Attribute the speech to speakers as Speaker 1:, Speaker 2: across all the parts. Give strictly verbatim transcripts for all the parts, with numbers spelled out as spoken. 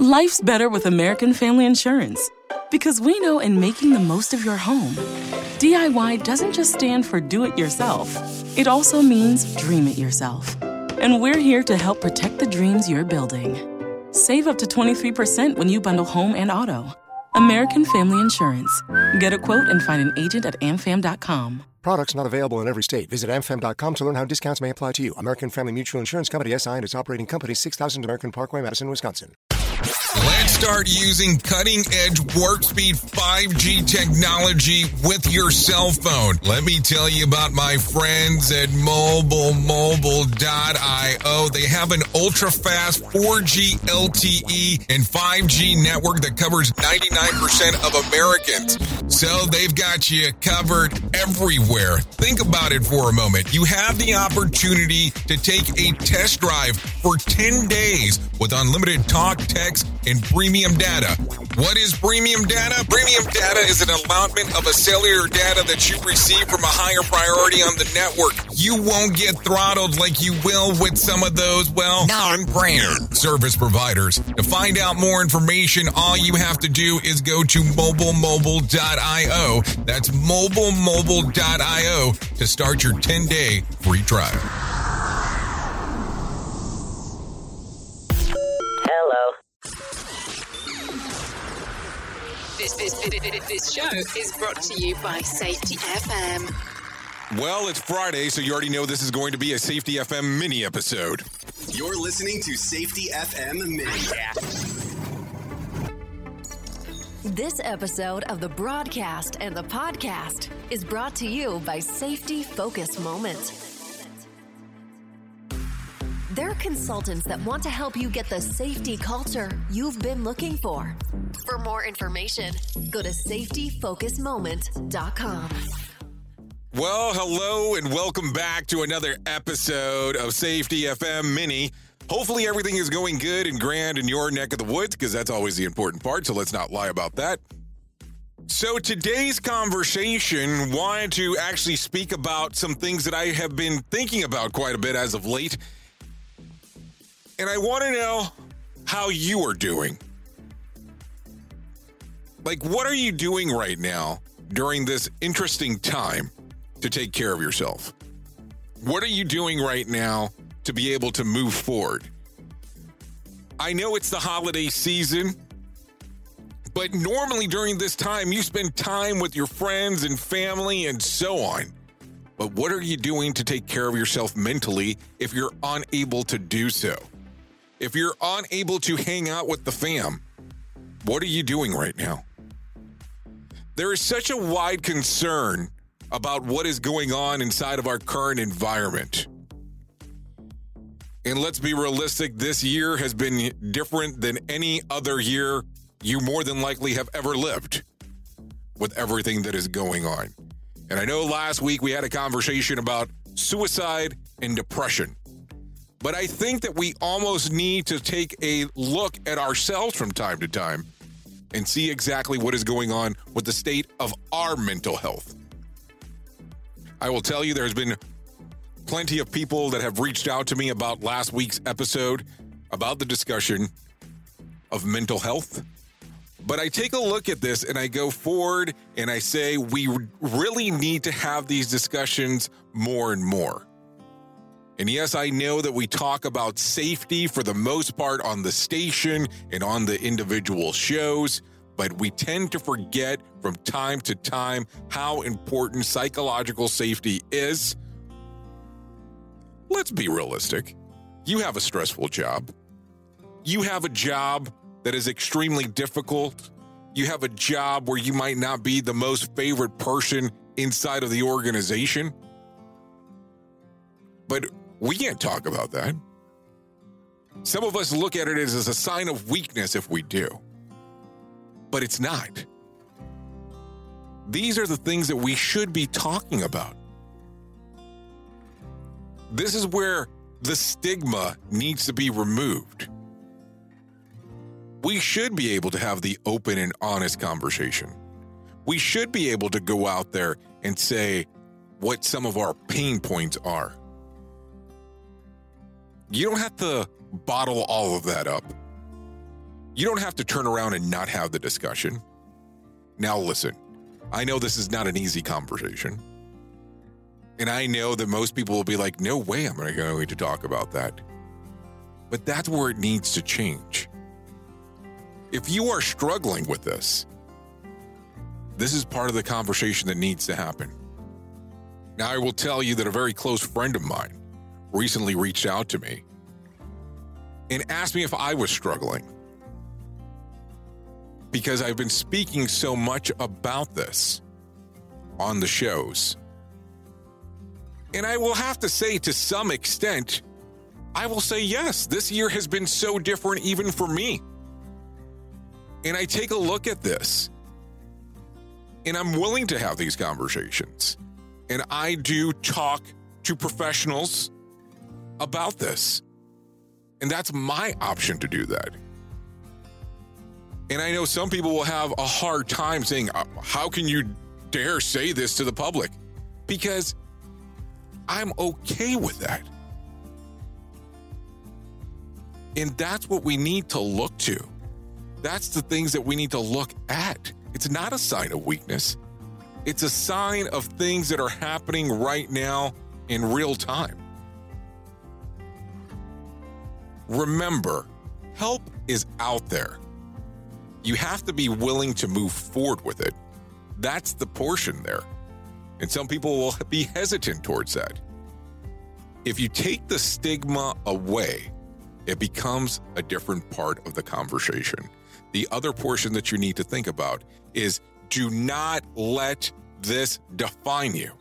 Speaker 1: Life's better with American Family Insurance because we know in making the most of your home, D I Y doesn't just stand for do it yourself. It also means dream it yourself. And we're here to help protect the dreams you're building. Save up to twenty-three percent when you bundle home and auto. American Family Insurance. Get a quote and find an agent at amfam dot com.
Speaker 2: Products not available in every state. Visit amfam dot com to learn how discounts may apply to you. American Family Mutual Insurance Company, S I and its operating company, six thousand American Parkway, Madison, Wisconsin.
Speaker 3: Let's start using cutting-edge warp speed five G technology with your cell phone. Let me tell you about my friends at mobile mobile dot io. They have an ultra-fast four G L T E and five G network that covers ninety-nine percent of Americans. So they've got you covered everywhere. Think about it for a moment. You have the opportunity to take a test drive for ten days with unlimited talk, text, and premium data. What is premium data? Premium data is an allotment of a cellular data that you receive from a higher priority on the network. You won't get throttled like you will with some of those, well, non-brand service providers. To find out more information, all you have to do is go to mobile mobile dot io. That's mobile mobile dot io to start your ten-day free trial.
Speaker 4: This, this, this, this show is brought to you by Safety F M.
Speaker 3: Well, it's Friday, so you already know this is going to be a Safety F M mini episode.
Speaker 5: You're listening to Safety F M Mini.
Speaker 6: This episode of the broadcast and the podcast is brought to you by Safety Focus Moment. They're consultants that want to help you get the safety culture you've been looking for. For more information, go to safety focus moment dot com.
Speaker 3: Well, hello and welcome back to another episode of Safety F M Mini. Hopefully everything is going good and grand in your neck of the woods, because that's always the important part, so let's not lie about that. So today's conversation wanted to actually speak about some things that I have been thinking about quite a bit as of late. And I want to know how you are doing. Like, what are you doing right now during this interesting time to take care of yourself? What are you doing right now to be able to move forward? I know it's the holiday season, but normally during this time, you spend time with your friends and family and so on. But what are you doing to take care of yourself mentally if you're unable to do so? If you're unable to hang out with the fam, what are you doing right now? There is such a wide concern about what is going on inside of our current environment. And let's be realistic, this year has been different than any other year you more than likely have ever lived with everything that is going on. And I know last week we had a conversation about suicide and depression. But I think that we almost need to take a look at ourselves from time to time and see exactly what is going on with the state of our mental health. I will tell you, there's been plenty of people that have reached out to me about last week's episode about the discussion of mental health. But I take a look at this and I go forward and I say we really need to have these discussions more and more. And yes, I know that we talk about safety for the most part on the station and on the individual shows, but we tend to forget from time to time how important psychological safety is. Let's be realistic. You have a stressful job. You have a job that is extremely difficult. You have a job where you might not be the most favorite person inside of the organization. But we can't talk about that. Some of us look at it as, as a sign of weakness if we do. But it's not. These are the things that we should be talking about. This is where the stigma needs to be removed. We should be able to have the open and honest conversation. We should be able to go out there and say what some of our pain points are. You don't have to bottle all of that up. You don't have to turn around and not have the discussion. Now listen, I know this is not an easy conversation. And I know that most people will be like, no way I'm going to talk about that. But that's where it needs to change. If you are struggling with this, this is part of the conversation that needs to happen. Now, I will tell you that a very close friend of mine recently reached out to me and asked me if I was struggling, because I've been speaking so much about this on the shows. And I will have to say, to some extent, I will say yes, this year has been so different even for me. And I take a look at this, and I'm willing to have these conversations. And I do talk to professionals about this. And that's my option to do that. And I know some people will have a hard time saying, how can you dare say this to the public? Because I'm okay with that. And that's what we need to look to. That's the things that we need to look at. It's not a sign of weakness. It's a sign of things that are happening right now in real time. Remember, help is out there. You have to be willing to move forward with it. That's the portion there. And some people will be hesitant towards that. If you take the stigma away, it becomes a different part of the conversation. The other portion that you need to think about is, do not let this define you.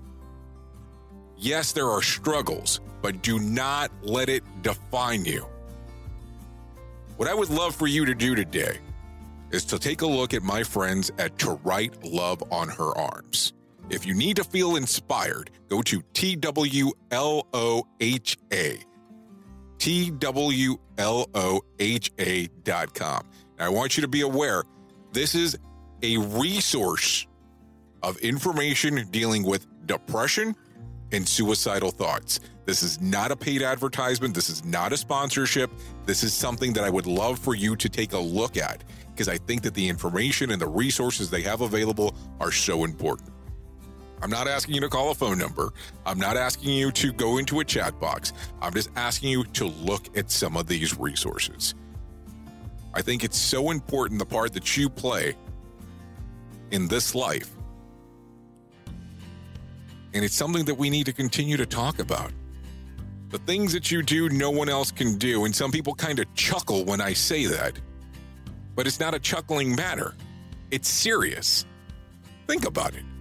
Speaker 3: Yes, there are struggles, but do not let it define you. What I would love for you to do today is to take a look at my friends at To Write Love on Her Arms. If you need to feel inspired, go to T W L O H A. T W L O H A dot com. And I want you to be aware, this is a resource of information dealing with depression and suicidal thoughts. This is not a paid advertisement. This is not a sponsorship. This is something that I would love for you to take a look at, because I think that the information and the resources they have available are so important. I'm not asking you to call a phone number. I'm not asking you to go into a chat box. I'm just asking you to look at some of these resources. I think it's so important, the part that you play in this life. And it's something that we need to continue to talk about. The things that you do, no one else can do. And some people kind of chuckle when I say that. But it's not a chuckling matter. It's serious. Think about it.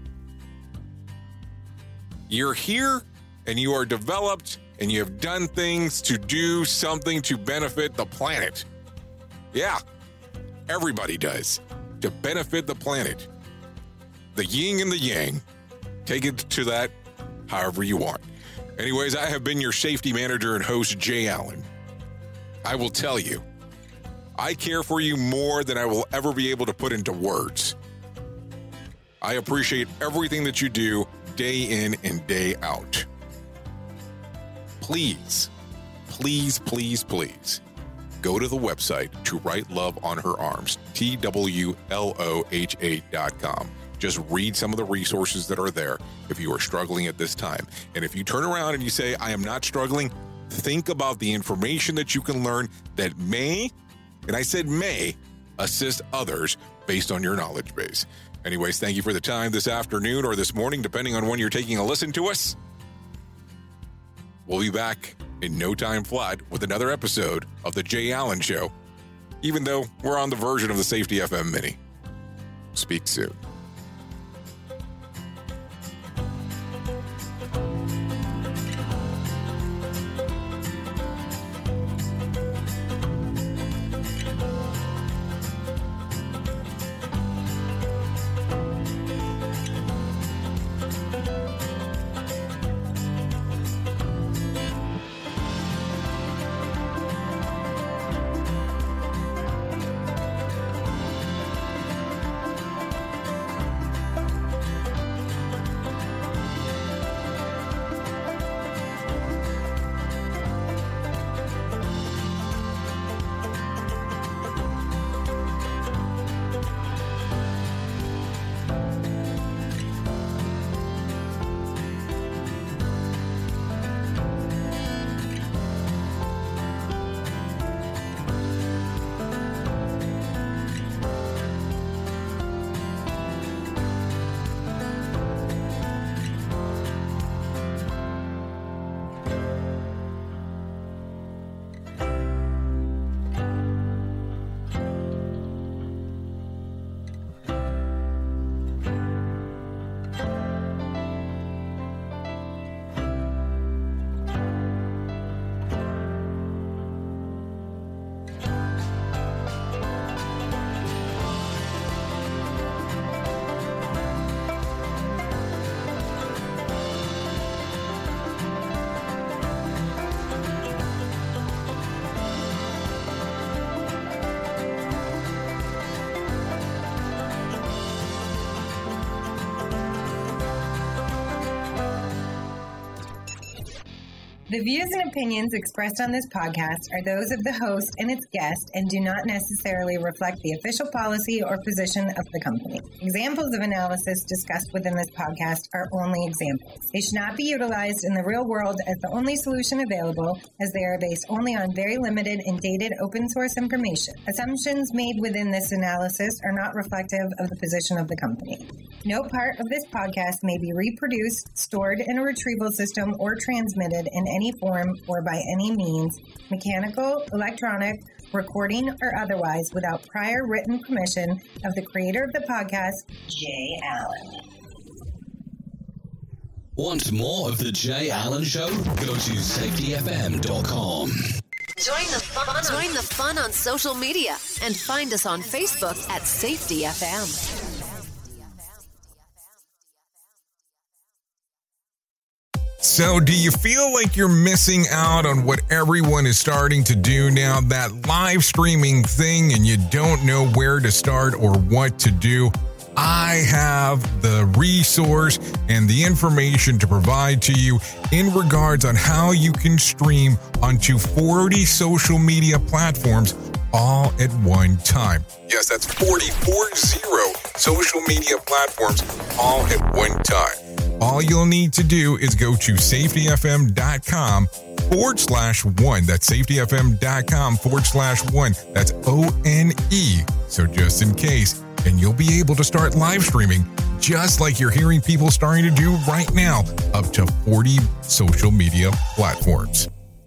Speaker 3: You're here and you are developed and you have done things to do something to benefit the planet. Yeah, everybody does. To benefit the planet. The yin and the yang. Take it to that however you want. Anyways, I have been your safety manager and host, Jay Allen. I will tell you, I care for you more than I will ever be able to put into words. I appreciate everything that you do day in and day out. Please, please, please, please go to the website To Write Love on Her Arms, T W L O H A dot com. Just read some of the resources that are there if you are struggling at this time. And if you turn around and you say, I am not struggling, think about the information that you can learn that may, and I said may, assist others based on your knowledge base. Anyways, thank you for the time this afternoon or this morning, depending on when you're taking a listen to us. We'll be back in no time flat with another episode of The Jay Allen Show, even though we're on the version of the Safety F M Mini. Speak soon.
Speaker 7: The views and opinions expressed on this podcast are those of the host and its guest and do not necessarily reflect the official policy or position of the company. Examples of analysis discussed within this podcast are only examples. They should not be utilized in the real world as the only solution available, as they are based only on very limited and dated open source information. Assumptions made within this analysis are not reflective of the position of the company. No part of this podcast may be reproduced, stored in a retrieval system, or transmitted in any form or by any means, mechanical, electronic, recording, or otherwise, without prior written permission of the creator of the podcast, Jay Allen.
Speaker 8: Want more of The Jay Allen Show? Go to safety f m dot com.
Speaker 6: Join the fun. Join the fun on social media and find us on Facebook at Safety F M.
Speaker 3: So, do you feel like you're missing out on what everyone is starting to do now, that live streaming thing, and you don't know where to start or what to do? I have the resource and the information to provide to you in regards on how you can stream onto forty social media platforms all at one time. Yes, that's forty, four zero social media platforms all at one time. All you'll need to do is go to safety f m dot com forward slash one. That's safety f m dot com forward slash one. That's O N E. So just in case, and you'll be able to start live streaming just like you're hearing people starting to do right now, up to forty social media platforms.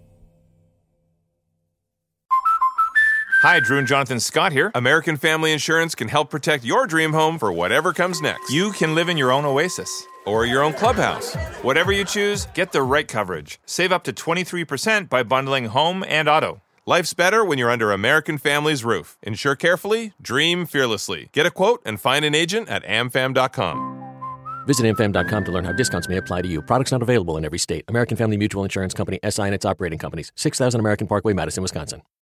Speaker 9: Hi, Drew and Jonathan Scott here. American Family Insurance can help protect your dream home for whatever comes next. You can live in your own oasis or your own clubhouse. Whatever you choose, get the right coverage. Save up to twenty-three percent by bundling home and auto. Life's better when you're under American Family's roof. Insure carefully, dream fearlessly. Get a quote and find an agent at a m fam dot com.
Speaker 10: Visit a m fam dot com to learn how discounts may apply to you. Products not available in every state. American Family Mutual Insurance Company, S I and its operating companies. six thousand American Parkway, Madison, Wisconsin.